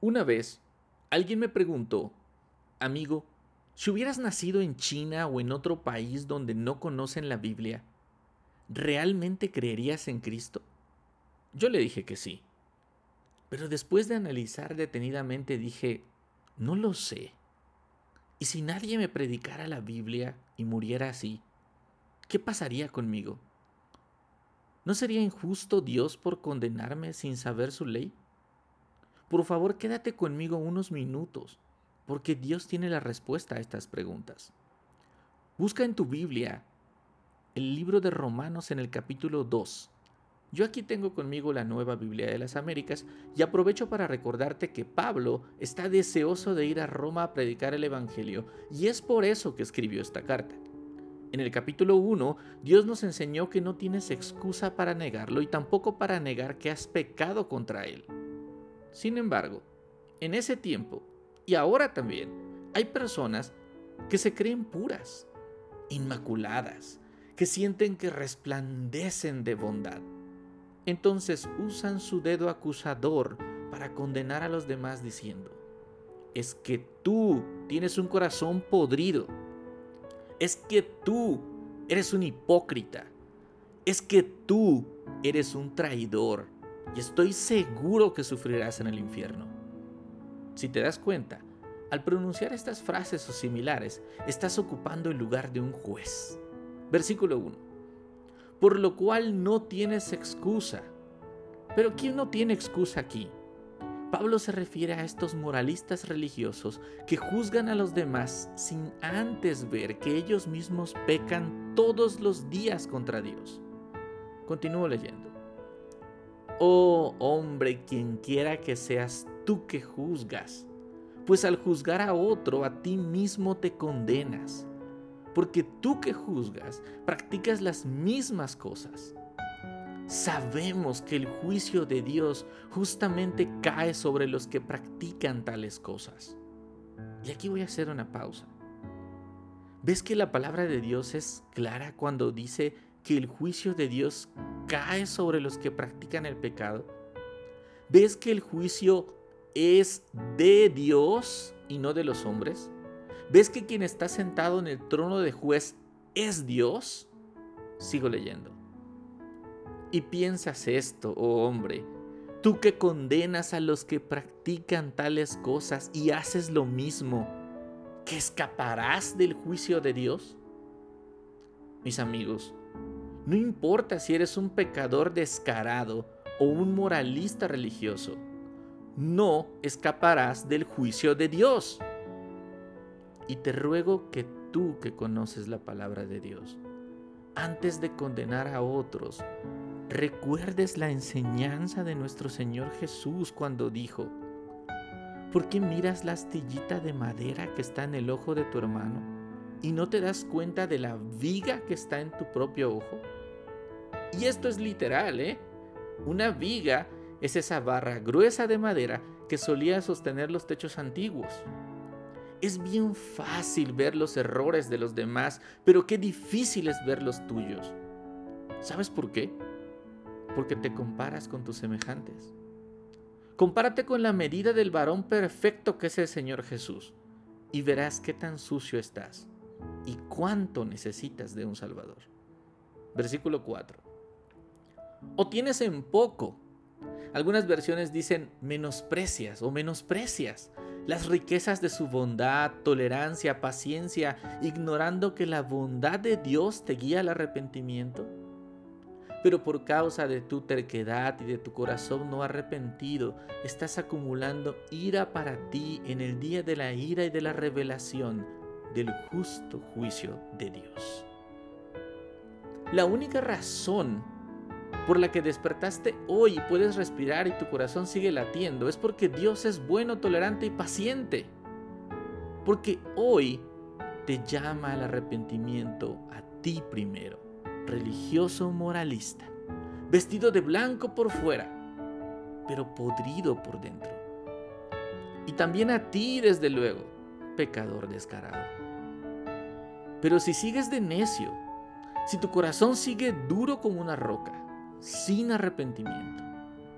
Una vez, alguien me preguntó, amigo, si hubieras nacido en China o en otro país donde no conocen la Biblia, ¿realmente creerías en Cristo? Yo le dije que sí, pero después de analizar detenidamente dije, no lo sé. ¿Y si nadie me predicara la Biblia y muriera así? ¿Qué pasaría conmigo? ¿No sería injusto Dios por condenarme sin saber su ley? Por favor, quédate conmigo unos minutos, porque Dios tiene la respuesta a estas preguntas. Busca en tu Biblia el libro de Romanos en el capítulo 2. Yo aquí tengo conmigo la Nueva Biblia de las Américas y aprovecho para recordarte que Pablo está deseoso de ir a Roma a predicar el Evangelio y es por eso que escribió esta carta. En el capítulo 1, Dios nos enseñó que no tienes excusa para negarlo y tampoco para negar que has pecado contra Él. Sin embargo, en ese tiempo, y ahora también, hay personas que se creen puras, inmaculadas, que sienten que resplandecen de bondad. Entonces usan su dedo acusador para condenar a los demás diciendo, es que tú tienes un corazón podrido, es que tú eres un hipócrita, es que tú eres un traidor y estoy seguro que sufrirás en el infierno. Si te das cuenta, al pronunciar estas frases o similares, estás ocupando el lugar de un juez. Versículo 1. Por lo cual no tienes excusa. Pero ¿quién no tiene excusa aquí? Pablo se refiere a estos moralistas religiosos que juzgan a los demás sin antes ver que ellos mismos pecan todos los días contra Dios. Continúo leyendo. Oh hombre, quien quiera que seas tú que juzgas, pues al juzgar a otro, a ti mismo te condenas, porque tú que juzgas, practicas las mismas cosas. Sabemos que el juicio de Dios justamente cae sobre los que practican tales cosas. Y aquí voy a hacer una pausa. ¿Ves que la palabra de Dios es clara cuando dice que el juicio de Dios cae sobre los que practican el pecado? ¿Ves que el juicio es de Dios y no de los hombres? ¿Ves que quien está sentado en el trono de juez es Dios? Sigo leyendo. Y piensas esto, oh hombre, tú que condenas a los que practican tales cosas y haces lo mismo, ¿que escaparás del juicio de Dios? Mis amigos, no importa si eres un pecador descarado o un moralista religioso, no escaparás del juicio de Dios. Y te ruego que tú que conoces la palabra de Dios, antes de condenar a otros, recuerdes la enseñanza de nuestro Señor Jesús cuando dijo, ¿por qué miras la astillita de madera que está en el ojo de tu hermano y no te das cuenta de la viga que está en tu propio ojo? Y esto es literal, ¿eh? Una viga es esa barra gruesa de madera que solía sostener los techos antiguos. Es bien fácil ver los errores de los demás, pero qué difícil es ver los tuyos. ¿Sabes por qué? Porque te comparas con tus semejantes. Compárate con la medida del varón perfecto que es el Señor Jesús y verás qué tan sucio estás y cuánto necesitas de un Salvador. Versículo 4. O tienes en poco. Algunas versiones dicen menosprecias o menosprecias las riquezas de su bondad, tolerancia, paciencia, ignorando que la bondad de Dios te guía al arrepentimiento. Pero por causa de tu terquedad y de tu corazón no arrepentido, estás acumulando ira para ti en el día de la ira y de la revelación del justo juicio de Dios. La única razón por la que despertaste hoy y puedes respirar y tu corazón sigue latiendo es porque Dios es bueno, tolerante y paciente. Porque hoy te llama al arrepentimiento a ti primero, religioso moralista, vestido de blanco por fuera, pero podrido por dentro. Y también a ti, desde luego, pecador descarado. Pero si sigues de necio, si tu corazón sigue duro como una roca, sin arrepentimiento,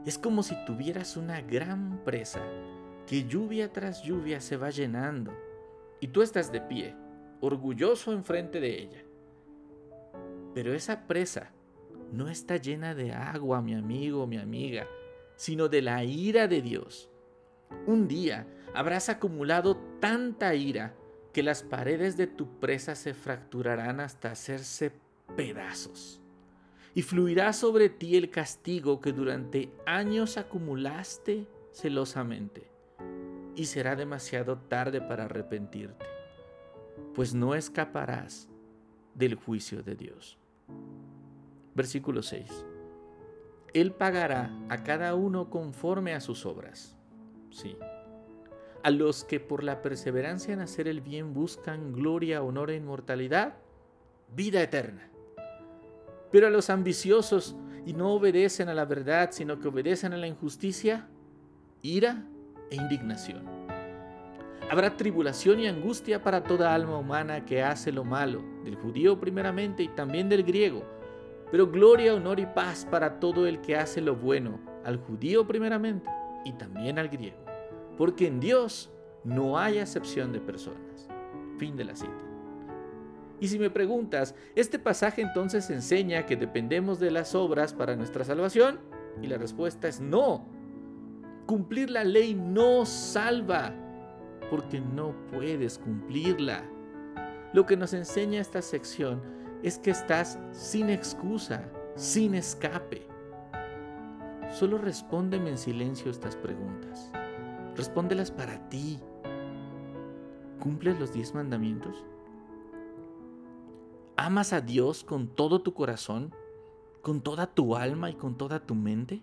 Es como si tuvieras una gran presa que lluvia tras lluvia se va llenando y tú estás de pie, orgulloso enfrente de ella. Pero esa presa no está llena de agua, mi amigo, mi amiga, sino de la ira de Dios. Un día habrás acumulado tanta ira que las paredes de tu presa se fracturarán hasta hacerse pedazos. Y fluirá sobre ti el castigo que durante años acumulaste celosamente. Y será demasiado tarde para arrepentirte, pues no escaparás del juicio de Dios. Versículo 6. Él pagará a cada uno conforme a sus obras. Sí. A los que por la perseverancia en hacer el bien buscan gloria, honor e inmortalidad, vida eterna. Pero a los ambiciosos y no obedecen a la verdad, sino que obedecen a la injusticia, ira e indignación. Habrá tribulación y angustia para toda alma humana que hace lo malo, del judío primeramente y también del griego, pero gloria, honor y paz para todo el que hace lo bueno, al judío primeramente y también al griego, porque en Dios no hay acepción de personas. Fin de la cita. Y si me preguntas, ¿este pasaje entonces enseña que dependemos de las obras para nuestra salvación? Y la respuesta es no. Cumplir la ley no salva, porque no puedes cumplirla. Lo que nos enseña esta sección es que estás sin excusa, sin escape. Solo respóndeme en silencio estas preguntas. Respóndelas para ti. ¿Cumples los 10 mandamientos? ¿Amas a Dios con todo tu corazón, con toda tu alma y con toda tu mente?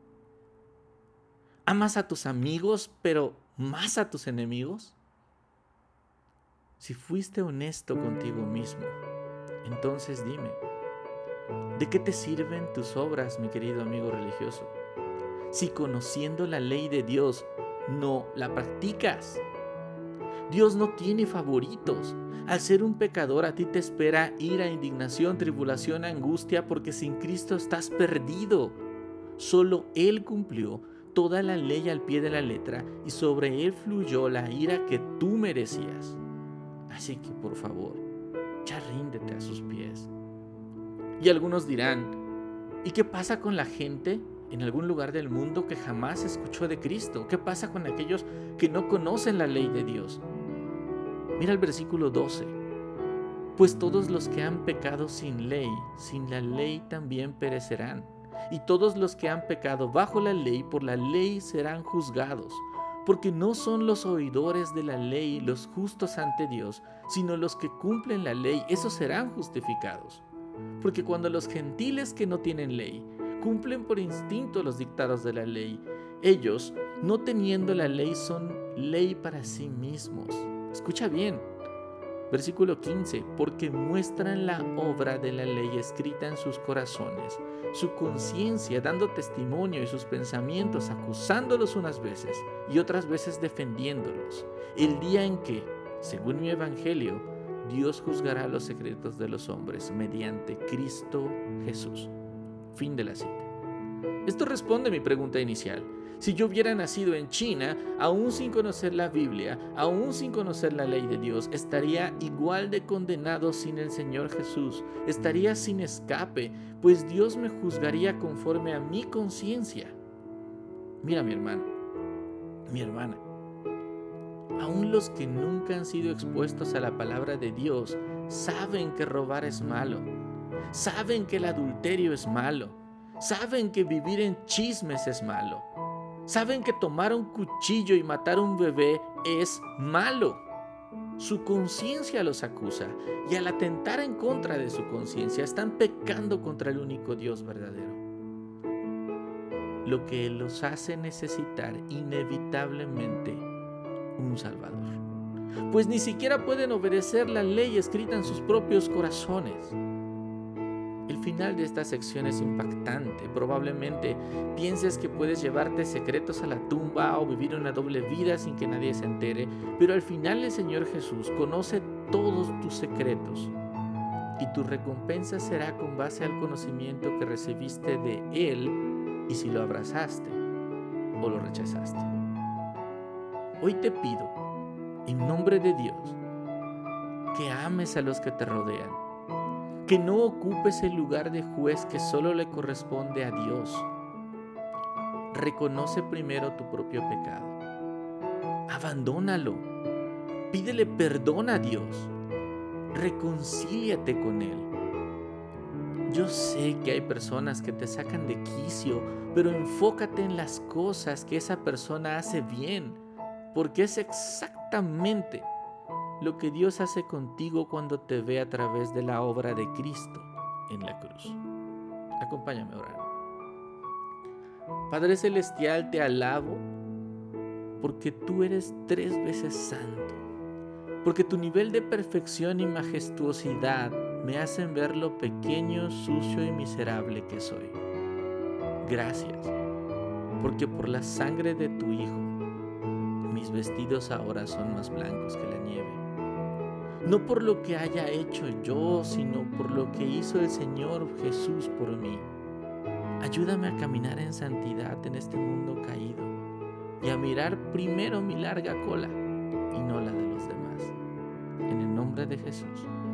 ¿Amas a tus amigos, pero más a tus enemigos? Si fuiste honesto contigo mismo, entonces dime, ¿de qué te sirven tus obras, mi querido amigo religioso? Si conociendo la ley de Dios no la practicas. Dios no tiene favoritos. Al ser un pecador, a ti te espera ira, indignación, tribulación, angustia, porque sin Cristo estás perdido. Solo Él cumplió toda la ley al pie de la letra y sobre Él fluyó la ira que tú merecías. Así que, por favor, ya ríndete a sus pies. Y algunos dirán, ¿y qué pasa con la gente en algún lugar del mundo que jamás escuchó de Cristo? ¿Qué pasa con aquellos que no conocen la ley de Dios? Mira el versículo 12. Pues todos los que han pecado sin la ley también perecerán. Y todos los que han pecado bajo la ley, por la ley serán juzgados. Porque no son los oidores de la ley los justos ante Dios, sino los que cumplen la ley, esos serán justificados. Porque cuando los gentiles que no tienen ley cumplen por instinto los dictados de la ley, ellos, no teniendo la ley, son ley para sí mismos. Escucha bien, versículo 15, porque muestran la obra de la ley escrita en sus corazones, su conciencia dando testimonio y sus pensamientos acusándolos unas veces y otras veces defendiéndolos, el día en que, según mi evangelio, Dios juzgará los secretos de los hombres mediante Cristo Jesús. Fin de la cita. Esto responde a mi pregunta inicial. Si yo hubiera nacido en China, aún sin conocer la Biblia, aún sin conocer la ley de Dios, estaría igual de condenado sin el Señor Jesús. Estaría sin escape, pues Dios me juzgaría conforme a mi conciencia. Mira, mi hermano, mi hermana, aún los que nunca han sido expuestos a la palabra de Dios saben que robar es malo, saben que el adulterio es malo, saben que vivir en chismes es malo. Saben que tomar un cuchillo y matar a un bebé es malo. Su conciencia los acusa y al atentar en contra de su conciencia están pecando contra el único Dios verdadero. Lo que los hace necesitar inevitablemente un Salvador. Pues ni siquiera pueden obedecer la ley escrita en sus propios corazones. El final de esta sección es impactante. Probablemente pienses que puedes llevarte secretos a la tumba o vivir una doble vida sin que nadie se entere, pero al final el Señor Jesús conoce todos tus secretos y tu recompensa será con base al conocimiento que recibiste de Él y si lo abrazaste o lo rechazaste. Hoy te pido, en nombre de Dios, que ames a los que te rodean, que no ocupes el lugar de juez que solo le corresponde a Dios. Reconoce primero tu propio pecado. Abandónalo. Pídele perdón a Dios. Reconcíliate con Él. Yo sé que hay personas que te sacan de quicio, pero enfócate en las cosas que esa persona hace bien, porque es exactamente lo que Dios hace contigo cuando te ve a través de la obra de Cristo en la cruz. Acompáñame a orar. Padre Celestial, te alabo porque tú eres 3 veces santo, porque tu nivel de perfección y majestuosidad me hacen ver lo pequeño, sucio y miserable que soy. Gracias, porque por la sangre de tu Hijo, mis vestidos ahora son más blancos que la nieve. No por lo que haya hecho yo, sino por lo que hizo el Señor Jesús por mí. Ayúdame a caminar en santidad en este mundo caído y a mirar primero mi larga cola y no la de los demás. En el nombre de Jesús.